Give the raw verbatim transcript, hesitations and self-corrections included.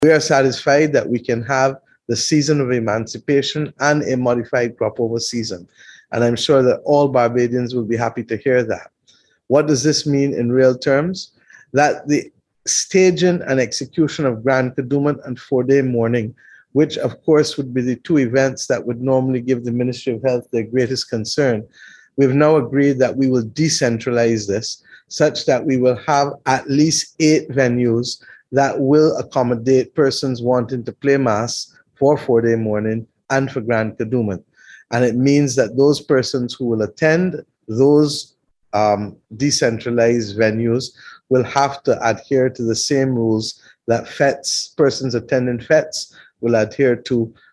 We are satisfied that we can have the season of emancipation and a modified crop over season. And I'm sure that all Barbadians will be happy to hear that. What does this mean in real terms? That the staging and execution of Grand Kadooment and four-day mourning, which of course would be the two events that would normally give the Ministry of Health their greatest concern, we've now agreed that we will decentralize this such that we will have at least eight venues that will accommodate persons wanting to play Mass for four-day mourning and for Grand Kadooment. And it means that those persons who will attend those um, decentralized venues will have to adhere to the same rules that fetes, persons attending fetes, will adhere to